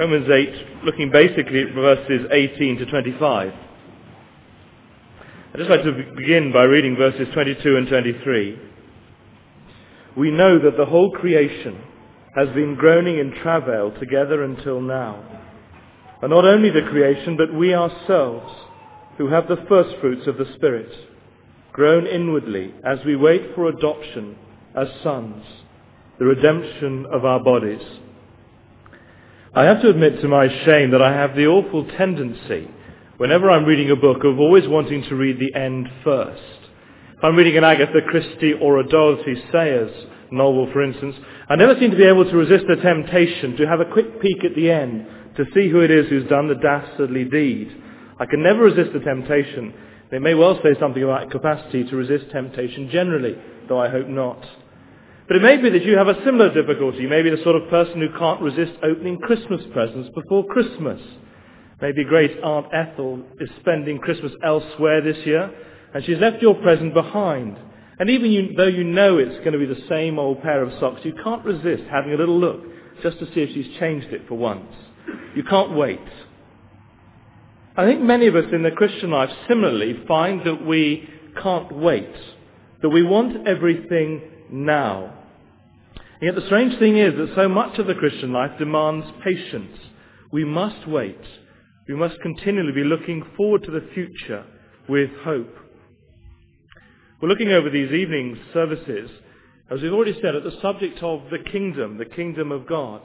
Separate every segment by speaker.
Speaker 1: Romans 8, looking basically at verses 18 to 25. I'd just like to begin by reading verses 22 and 23. We know that the whole creation has been groaning in travail together until now. And not only the creation, but we ourselves, who have the first fruits of the Spirit, groan inwardly as we wait for adoption as sons, the redemption of our bodies. I have to admit to my shame that I have the awful tendency, whenever I'm reading a book, of always wanting to read the end first. If I'm reading an Agatha Christie or a Dorothy Sayers novel, for instance, I never seem to be able to resist the temptation to have a quick peek at the end to see who it is who's done the dastardly deed. I can never resist the temptation. They may well say something about capacity to resist temptation generally, though I hope not. But it may be that you have a similar difficulty. You may be the sort of person who can't resist opening Christmas presents before Christmas. Maybe great Aunt Ethel is spending Christmas elsewhere this year, and she's left your present behind. And even though you know it's going to be the same old pair of socks, you can't resist having a little look just to see if she's changed it for once. You can't wait. I think many of us in the Christian life similarly find that we can't wait, that we want everything now. And yet the strange thing is that so much of the Christian life demands patience. We must wait. We must continually be looking forward to the future with hope. We're looking over these evening services, as we've already said, at the subject of the kingdom of God.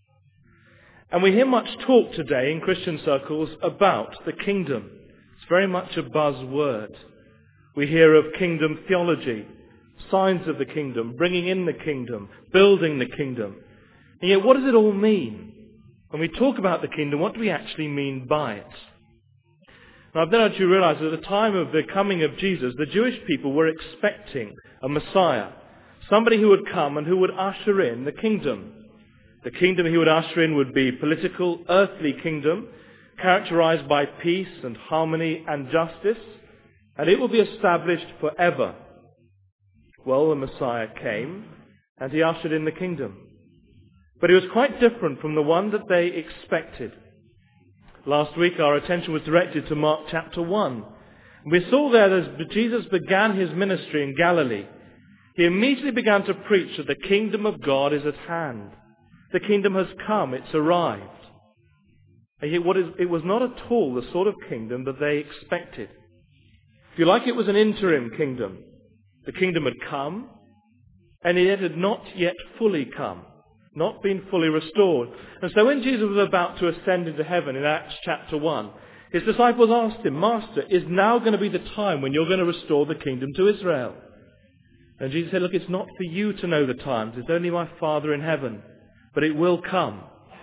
Speaker 1: And we hear much talk today in Christian circles about the kingdom. It's very much a buzzword. We hear of kingdom theology, signs of the kingdom, bringing in the kingdom, building the kingdom. And yet what does it all mean? When we talk about the kingdom, what do we actually mean by it? Now, I've no doubt you realize that at the time of the coming of Jesus, the Jewish people were expecting a Messiah, somebody who would come and who would usher in the kingdom. The kingdom he would usher in would be political, earthly kingdom, characterized by peace and harmony and justice, and it will be established forever. Well, the Messiah came, and he ushered in the kingdom. But it was quite different from the one that they expected. Last week our attention was directed to Mark chapter 1. We saw there that as Jesus began his ministry in Galilee, he immediately began to preach that the kingdom of God is at hand. The kingdom has come, it's arrived. And yet it was not at all the sort of kingdom that they expected. If you like, it was an interim kingdom. The kingdom had come, and yet it had not yet fully come. Not been fully restored. And so when Jesus was about to ascend into heaven in Acts chapter 1, his disciples asked him, Master, is now going to be the time when you're going to restore the kingdom to Israel? And Jesus said, look, it's not for you to know the times. It's only my Father in heaven. But it will come.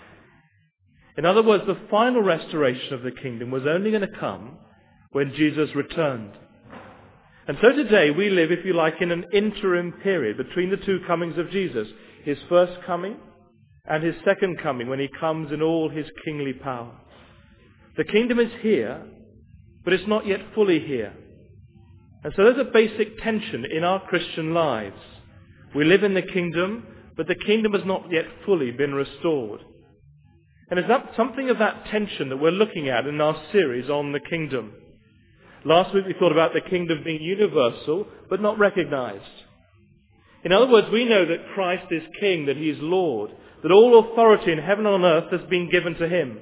Speaker 1: In other words, the final restoration of the kingdom was only going to come when Jesus returned. And so today we live, if you like, in an interim period between the two comings of Jesus. His first coming and his second coming when he comes in all his kingly power. The kingdom is here, but it's not yet fully here. And so there's a basic tension in our Christian lives. We live in the kingdom, but the kingdom has not yet fully been restored. And it's something of that tension that we're looking at in our series on the kingdom. Last week we thought about the kingdom being universal, but not recognized. In other words, we know that Christ is King, that he is Lord, that all authority in heaven and on earth has been given to him.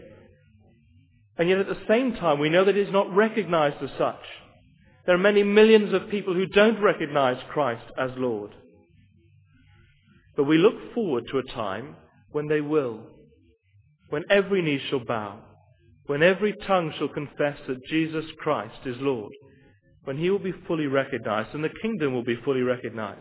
Speaker 1: And yet at the same time, we know that he is not recognized as such. There are many millions of people who don't recognize Christ as Lord. But we look forward to a time when they will, when every knee shall bow, when every tongue shall confess that Jesus Christ is Lord, when he will be fully recognized and the kingdom will be fully recognized.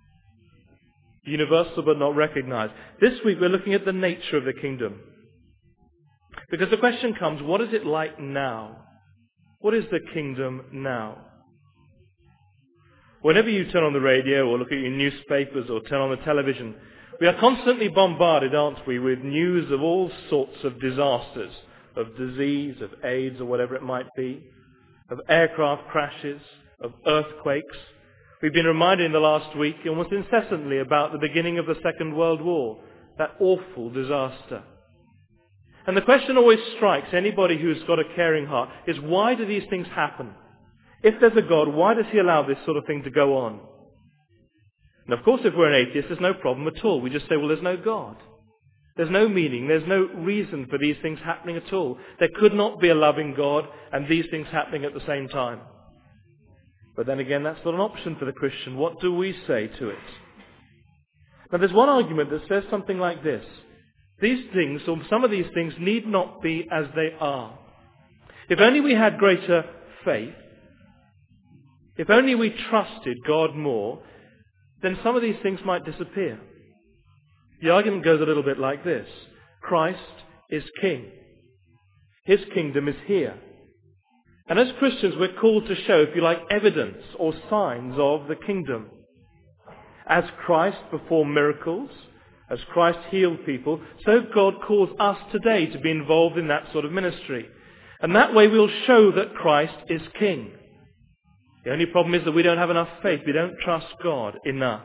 Speaker 1: Universal but not recognized. This week we're looking at the nature of the kingdom. Because the question comes, what is it like now? What is the kingdom now? Whenever you turn on the radio or look at your newspapers or turn on the television, we are constantly bombarded, aren't we, with news of all sorts of disasters, of disease, of AIDS or whatever it might be, of aircraft crashes, of earthquakes. We've been reminded in the last week almost incessantly about the beginning of the Second World War, that awful disaster. And the question always strikes anybody who's got a caring heart is, why do these things happen? If there's a God, why does he allow this sort of thing to go on? And of course, if we're an atheist, there's no problem at all. We just say, well, there's no God. There's no meaning. There's no reason for these things happening at all. There could not be a loving God and these things happening at the same time. But then again, that's not an option for the Christian. What do we say to it? Now, there's one argument that says something like this. These things, or some of these things, need not be as they are. If only we had greater faith, if only we trusted God more, then some of these things might disappear. The argument goes a little bit like this. Christ is King. His kingdom is here. And as Christians, we're called to show, if you like, evidence or signs of the kingdom. As Christ performed miracles, as Christ healed people, so God calls us today to be involved in that sort of ministry. And that way we'll show that Christ is King. The only problem is that we don't have enough faith. We don't trust God enough.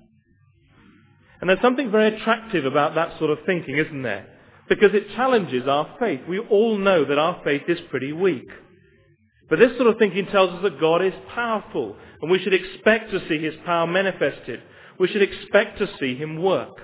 Speaker 1: And there's something very attractive about that sort of thinking, isn't there? Because it challenges our faith. We all know that our faith is pretty weak. But this sort of thinking tells us that God is powerful, and we should expect to see his power manifested. We should expect to see him work.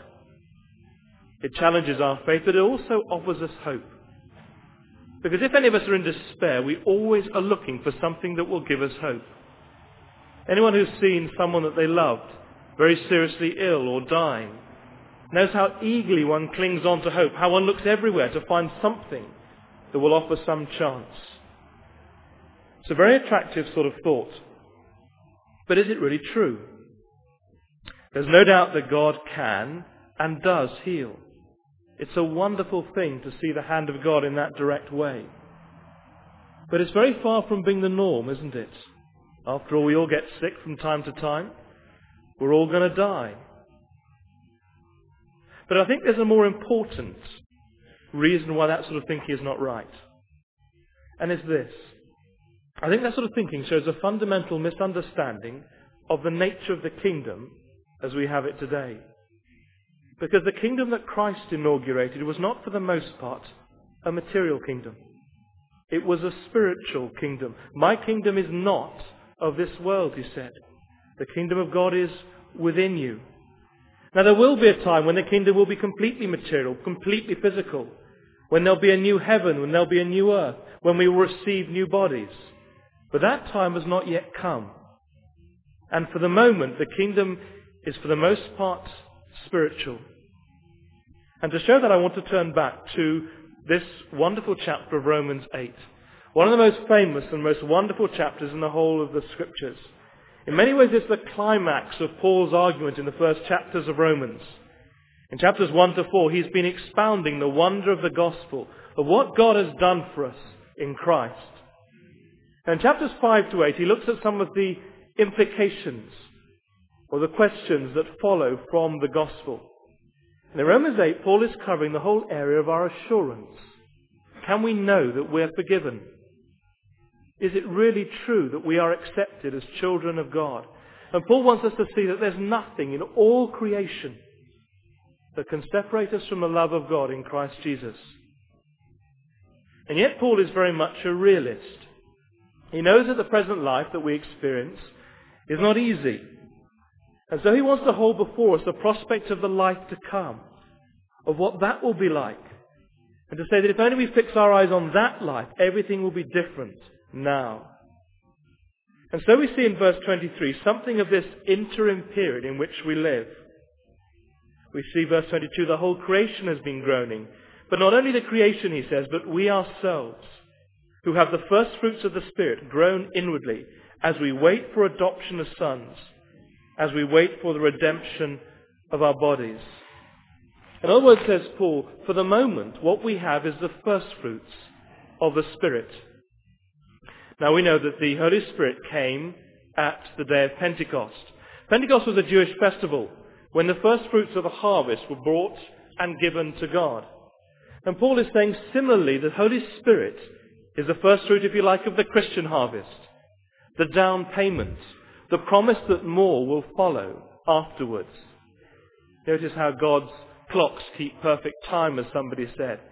Speaker 1: It challenges our faith, but it also offers us hope. Because if any of us are in despair, we always are looking for something that will give us hope. Anyone who's seen someone that they loved very seriously ill or dying knows how eagerly one clings on to hope, how one looks everywhere to find something that will offer some chance. It's a very attractive sort of thought. But is it really true? There's no doubt that God can and does heal. It's a wonderful thing to see the hand of God in that direct way. But it's very far from being the norm, isn't it? After all, we all get sick from time to time. We're all going to die. But I think there's a more important reason why that sort of thinking is not right. And it's this. I think that sort of thinking shows a fundamental misunderstanding of the nature of the kingdom as we have it today. Because the kingdom that Christ inaugurated was not, for the most part, a material kingdom. It was a spiritual kingdom. My kingdom is not of this world, he said. The kingdom of God is within you. Now there will be a time when the kingdom will be completely material, completely physical. When there'll be a new heaven, when there'll be a new earth, when we will receive new bodies. But that time has not yet come. And for the moment, the kingdom is for the most part spiritual. And to show that, I want to turn back to this wonderful chapter of Romans 8. One of the most famous and most wonderful chapters in the whole of the Scriptures. In many ways, it's the climax of Paul's argument in the first chapters of Romans. In chapters 1 to 4, he's been expounding the wonder of the gospel, of what God has done for us in Christ. And in chapters 5 to 8, he looks at some of the implications or the questions that follow from the gospel. And in Romans 8, Paul is covering the whole area of our assurance. Can we know that we're forgiven? Is it really true that we are accepted as children of God? And Paul wants us to see that there's nothing in all creation that can separate us from the love of God in Christ Jesus. And yet Paul is very much a realist. He knows that the present life that we experience is not easy. And so he wants to hold before us the prospect of the life to come, of what that will be like. And to say that if only we fix our eyes on that life, everything will be different now. And so we see in verse 23 something of this interim period in which we live. We see verse 22, the whole creation has been groaning. But not only the creation, he says, but we ourselves, who have the first fruits of the Spirit, groan inwardly as we wait for adoption as sons, as we wait for the redemption of our bodies. In other words, says Paul, for the moment, what we have is the first fruits of the Spirit. Now we know that the Holy Spirit came at the day of Pentecost. Pentecost was a Jewish festival when the first fruits of the harvest were brought and given to God. And Paul is saying similarly, the Holy Spirit is the first fruit, if you like, of the Christian harvest. The down payment, the promise that more will follow afterwards. Notice how God's clocks keep perfect time, as somebody said.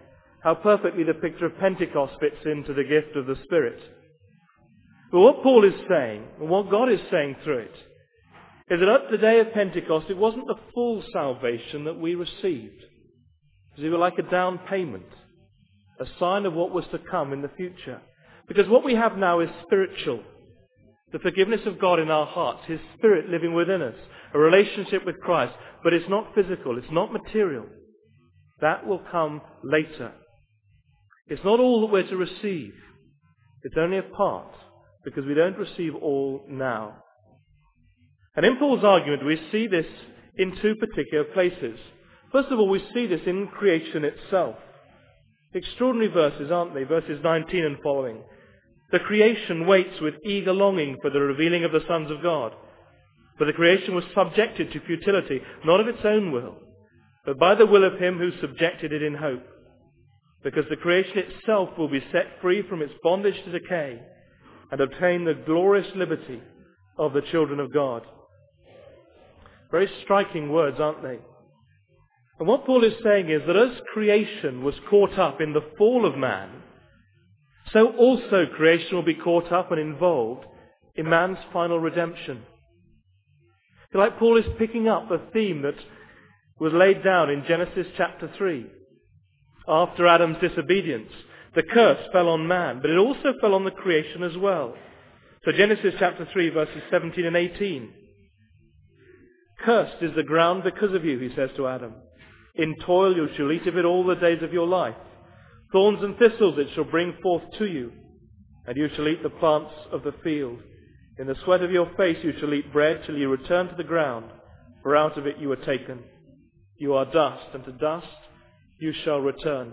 Speaker 1: how perfectly the picture of Pentecost fits into the gift of the Spirit. But what Paul is saying, and what God is saying through it, is that at the day of Pentecost, it wasn't the full salvation that we received. It was like a down payment, a sign of what was to come in the future. Because what we have now is spiritual. The forgiveness of God in our hearts, His Spirit living within us, a relationship with Christ. But it's not physical, it's not material. That will come later. It's not all that we're to receive. It's only a part, because we don't receive all now. And in Paul's argument, we see this in two particular places. First of all, we see this in creation itself. Extraordinary verses, aren't they? Verses 19 and following. The creation waits with eager longing for the revealing of the sons of God. For the creation was subjected to futility, not of its own will, but by the will of Him who subjected it in hope. Because the creation itself will be set free from its bondage to decay and obtain the glorious liberty of the children of God. Very striking words, aren't they? And what Paul is saying is that as creation was caught up in the fall of man, so also creation will be caught up and involved in man's final redemption. Like Paul is picking up a theme that was laid down in Genesis chapter 3. After Adam's disobedience, the curse fell on man, but it also fell on the creation as well. So Genesis chapter 3 verses 17 and 18. Cursed is the ground because of you, he says to Adam. In toil you shall eat of it all the days of your life. Thorns and thistles it shall bring forth to you, and you shall eat the plants of the field. In the sweat of your face you shall eat bread till you return to the ground, for out of it you were taken. You are dust, and to dust you shall return.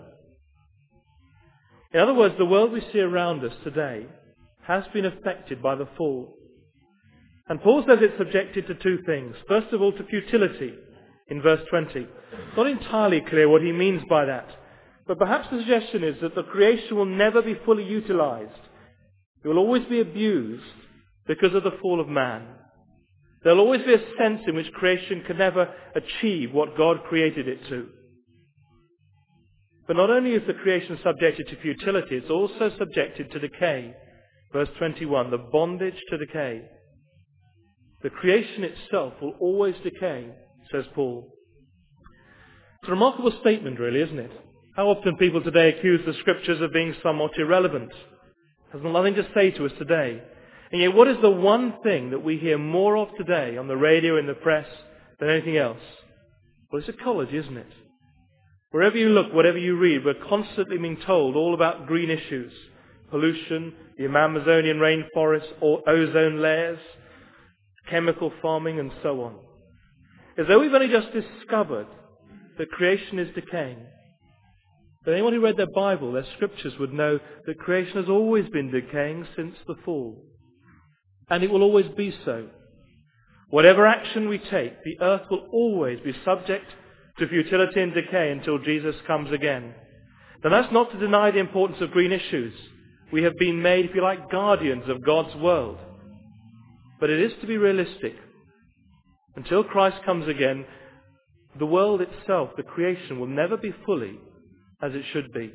Speaker 1: In other words, the world we see around us today has been affected by the fall. And Paul says it's subjected to two things. First of all, to futility, in verse 20. It's not entirely clear what he means by that. But perhaps the suggestion is that the creation will never be fully utilized. It will always be abused because of the fall of man. There will always be a sense in which creation can never achieve what God created it to. But not only is the creation subjected to futility, it's also subjected to decay. Verse 21, the bondage to decay. The creation itself will always decay, says Paul. It's a remarkable statement, really, isn't it? How often people today accuse the Scriptures of being somewhat irrelevant. It has nothing to say to us today. And yet, what is the one thing that we hear more of today on the radio, in the press, than anything else? Well, it's ecology, isn't it? Wherever you look, whatever you read, we're constantly being told all about green issues. Pollution, the Amazonian rainforest, or ozone layers, chemical farming, and so on. As though we've only just discovered that creation is decaying. But anyone who read their Bible, their Scriptures, would know that creation has always been decaying since the fall. And it will always be so. Whatever action we take, the earth will always be subject to futility and decay until Jesus comes again. Now that's not to deny the importance of green issues. We have been made, if you like, guardians of God's world. But it is to be realistic. Until Christ comes again, the world itself, the creation, will never be fully as it should be.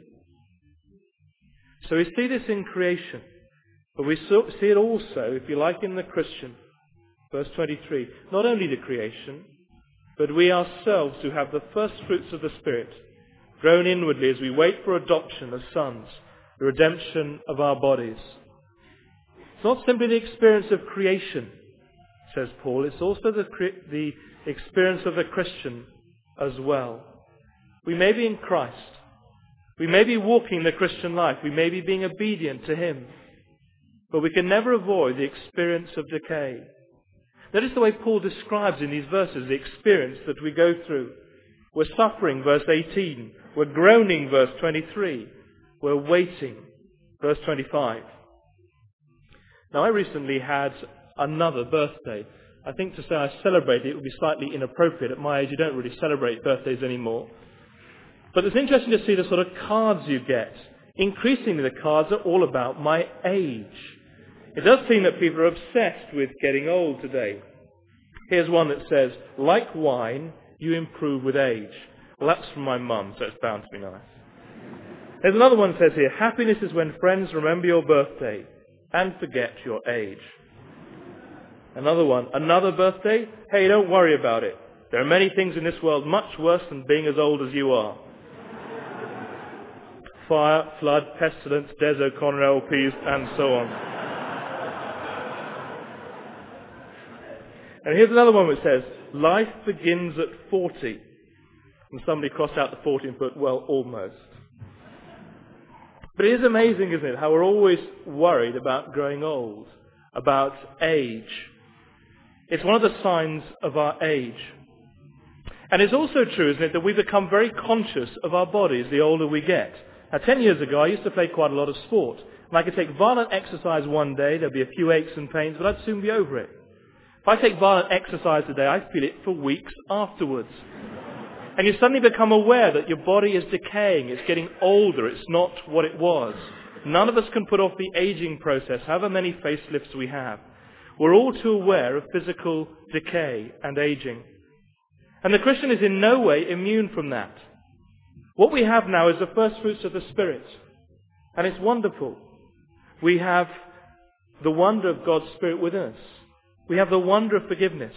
Speaker 1: So we see this in creation. But we see it also, if you like, in the Christian. Verse 23. Not only the creation, but we ourselves who have the first fruits of the Spirit, grown inwardly as we wait for adoption as sons, the redemption of our bodies. It's not simply the experience of creation, says Paul. It's also the experience of the Christian as well. We may be in Christ. We may be walking the Christian life. We may be being obedient to Him. But we can never avoid the experience of decay. That is the way Paul describes in these verses the experience that we go through. We're suffering, verse 18. We're groaning, verse 23. We're waiting, verse 25. Now, I recently had another birthday. I think to say I celebrate it would be slightly inappropriate. At my age, you don't really celebrate birthdays anymore. But it's interesting to see the sort of cards you get. Increasingly, the cards are all about my age. It does seem that people are obsessed with getting old today. Here's one that says, like wine, you improve with age. Well, that's from my mum, so it's bound to be nice. There's another one that says here, happiness is when friends remember your birthday and forget your age. Another one, another birthday? Hey, don't worry about it. There are many things in this world much worse than being as old as you are. Fire, flood, pestilence, Des O'Connor LPs, and so on. And here's another one which says, life begins at 40. And somebody crossed out the 40 and put, well, almost. But it is amazing, isn't it, how we're always worried about growing old, about age. It's one of the signs of our age. And it's also true, isn't it, that we become very conscious of our bodies the older we get. Now, 10 years ago, I used to play quite a lot of sport. And I could take violent exercise one day, there'd be a few aches and pains, but I'd soon be over it. If I take violent exercise today, I feel it for weeks afterwards. And you suddenly become aware that your body is decaying, it's getting older, it's not what it was. None of us can put off the aging process, however many facelifts we have. We're all too aware of physical decay and aging. And the Christian is in no way immune from that. What we have now is the first fruits of the Spirit. And it's wonderful. We have the wonder of God's Spirit within us. We have the wonder of forgiveness.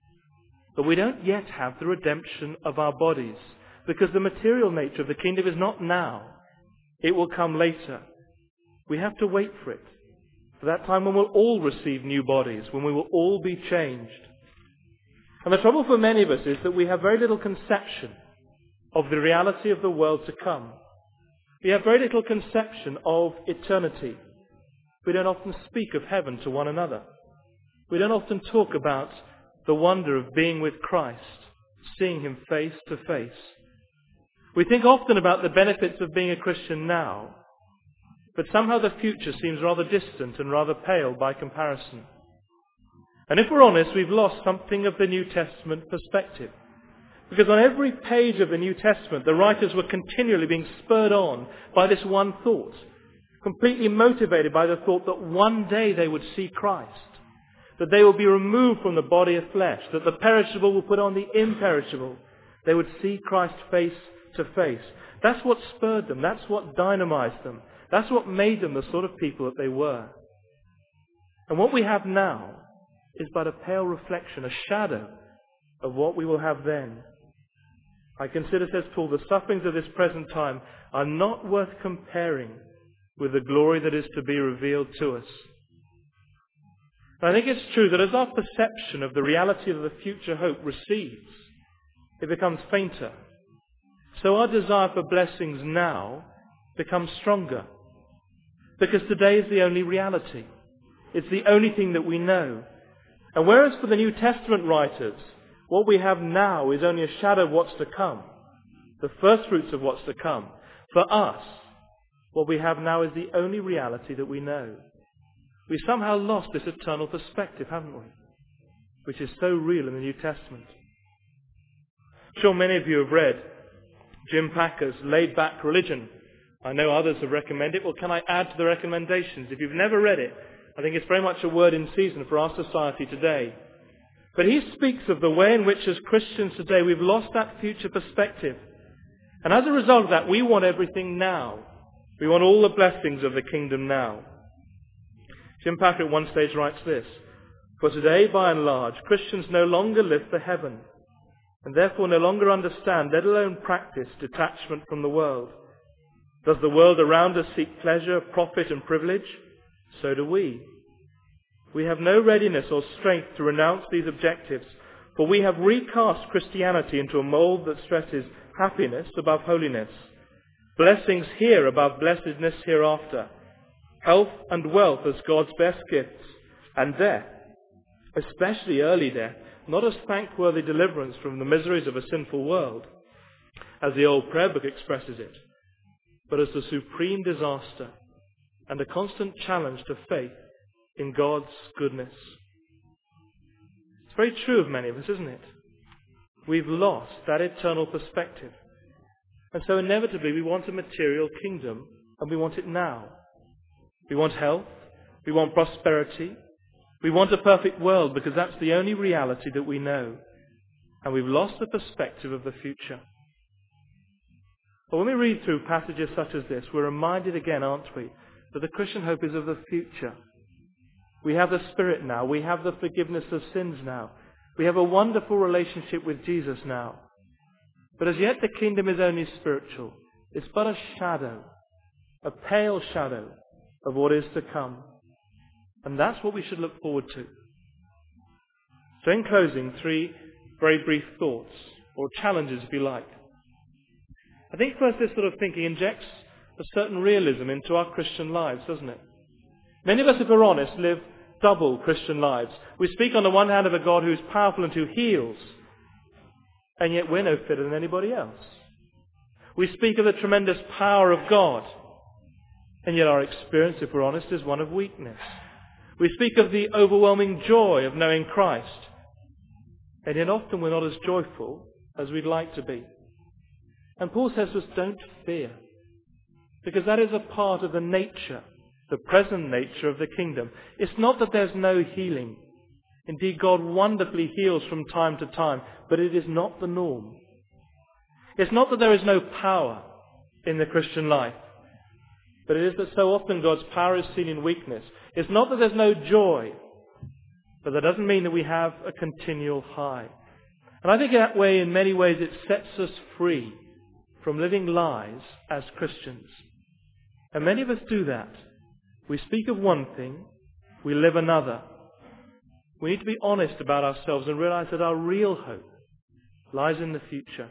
Speaker 1: But we don't yet have the redemption of our bodies, because the material nature of the kingdom is not now. It will come later. We have to wait for it. For that time when we'll all receive new bodies, when we will all be changed. And the trouble for many of us is that we have very little conception of the reality of the world to come. We have very little conception of eternity. We don't often speak of heaven to one another. We don't often talk about the wonder of being with Christ, seeing Him face to face. We think often about the benefits of being a Christian now, but somehow the future seems rather distant and rather pale by comparison. And if we're honest, we've lost something of the New Testament perspective. Because on every page of the New Testament, the writers were continually being spurred on by this one thought, completely motivated by the thought that one day they would see Christ, that they will be removed from the body of flesh, that the perishable will put on the imperishable. They would see Christ face to face. That's what spurred them. That's what dynamized them. That's what made them the sort of people that they were. And what we have now is but a pale reflection, a shadow of what we will have then. I consider, says Paul, the sufferings of this present time are not worth comparing with the glory that is to be revealed to us. I think it's true that as our perception of the reality of the future hope recedes, it becomes fainter. So our desire for blessings now becomes stronger. Because today is the only reality. It's the only thing that we know. And whereas for the New Testament writers, what we have now is only a shadow of what's to come, the first fruits of what's to come, for us, what we have now is the only reality that we know. We've somehow lost this eternal perspective, haven't we? Which is so real in the New Testament. I'm sure many of you have read Jim Packer's Laid Back Religion. I know others have recommended it. Well, can I add to the recommendations? If you've never read it, I think it's very much a word in season for our society today. But he speaks of the way in which as Christians today we've lost that future perspective. And as a result of that, we want everything now. We want all the blessings of the kingdom now. Jim Packer at one stage writes this: for today, by and large, Christians no longer live for heaven, and therefore no longer understand, let alone practice, detachment from the world. Does the world around us seek pleasure, profit and privilege? So do we. We have no readiness or strength to renounce these objectives, for we have recast Christianity into a mold that stresses happiness above holiness, blessings here above blessedness hereafter, health and wealth as God's best gifts, and death, especially early death, not as thankworthy deliverance from the miseries of a sinful world, as the old prayer book expresses it, but as the supreme disaster and a constant challenge to faith in God's goodness. It's very true of many of us, isn't it? We've lost that eternal perspective. And so inevitably we want a material kingdom, and we want it now. We want health, we want prosperity, we want a perfect world, because that's the only reality that we know. And we've lost the perspective of the future. But when we read through passages such as this, we're reminded again, aren't we, that the Christian hope is of the future. We have the Spirit now. We have the forgiveness of sins now. We have a wonderful relationship with Jesus now. But as yet the kingdom is only spiritual. It's but a shadow, a pale shadow of what is to come. And that's what we should look forward to. So in closing, 3 very brief thoughts, or challenges if you like. I think first this sort of thinking injects a certain realism into our Christian lives, doesn't it? Many of us, if we're honest, live double Christian lives. We speak on the one hand of a God who is powerful and who heals, and yet we're no fitter than anybody else. We speak of the tremendous power of God, and yet our experience, if we're honest, is one of weakness. We speak of the overwhelming joy of knowing Christ, and yet often we're not as joyful as we'd like to be. And Paul says to us, don't fear, because that is a part of the nature, the present nature of the kingdom. It's not that there's no healing. Indeed, God wonderfully heals from time to time, but it is not the norm. It's not that there is no power in the Christian life, but it is that so often God's power is seen in weakness. It's not that there's no joy, but that doesn't mean that we have a continual high. And I think in that way, in many ways, it sets us free from living lies as Christians. And many of us do that. We speak of one thing, we live another. We need to be honest about ourselves and realize that our real hope lies in the future.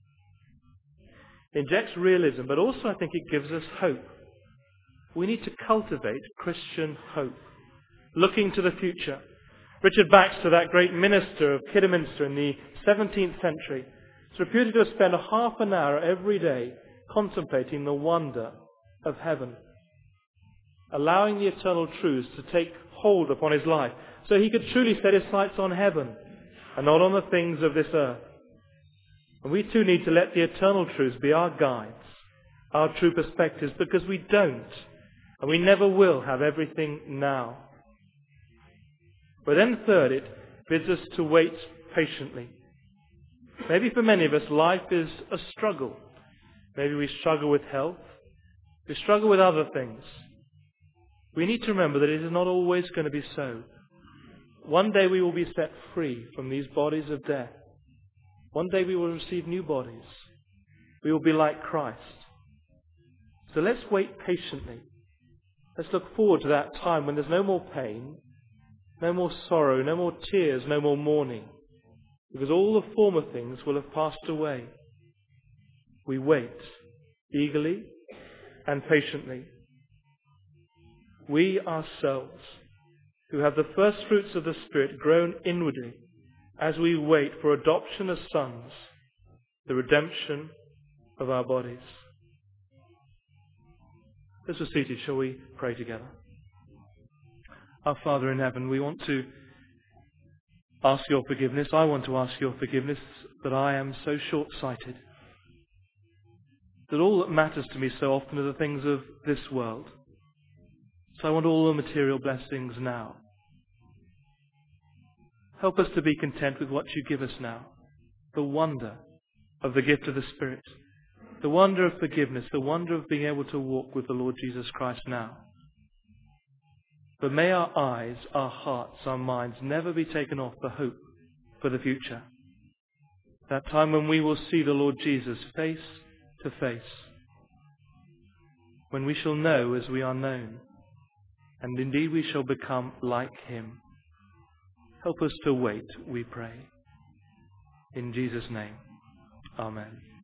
Speaker 1: It injects realism, but also I think it gives us hope. We need to cultivate Christian hope, looking to the future. Richard Baxter, that great minister of Kidderminster in the 17th century, is reputed to have spent a half an hour every day contemplating the wonder of heaven, allowing the eternal truths to take hold upon his life, so he could truly set his sights on heaven and not on the things of this earth. And we too need to let the eternal truths be our guides, our true perspectives, because we don't, and we never will have everything now. But then third, it bids us to wait patiently. Maybe for many of us, life is a struggle. Maybe we struggle with health. We struggle with other things. We need to remember that it is not always going to be so. One day we will be set free from these bodies of death. One day we will receive new bodies. We will be like Christ. So let's wait patiently. Let's look forward to that time when there's no more pain, no more sorrow, no more tears, no more mourning, because all the former things will have passed away. We wait eagerly and patiently. We ourselves, who have the first fruits of the Spirit grown inwardly, as we wait for adoption as sons, the redemption of our bodies. As we're seated, shall we pray together? Our Father in heaven, we want to ask your forgiveness. I want to ask your forgiveness that I am so short-sighted, that all that matters to me so often are the things of this world. So I want all the material blessings now. Help us to be content with what you give us now. The wonder of the gift of the Spirit. The wonder of forgiveness. The wonder of being able to walk with the Lord Jesus Christ now. But may our eyes, our hearts, our minds never be taken off the hope for the future. That time when we will see the Lord Jesus face to face. When we shall know as we are known. And indeed we shall become like him. Help us to wait, we pray. In Jesus' name, amen.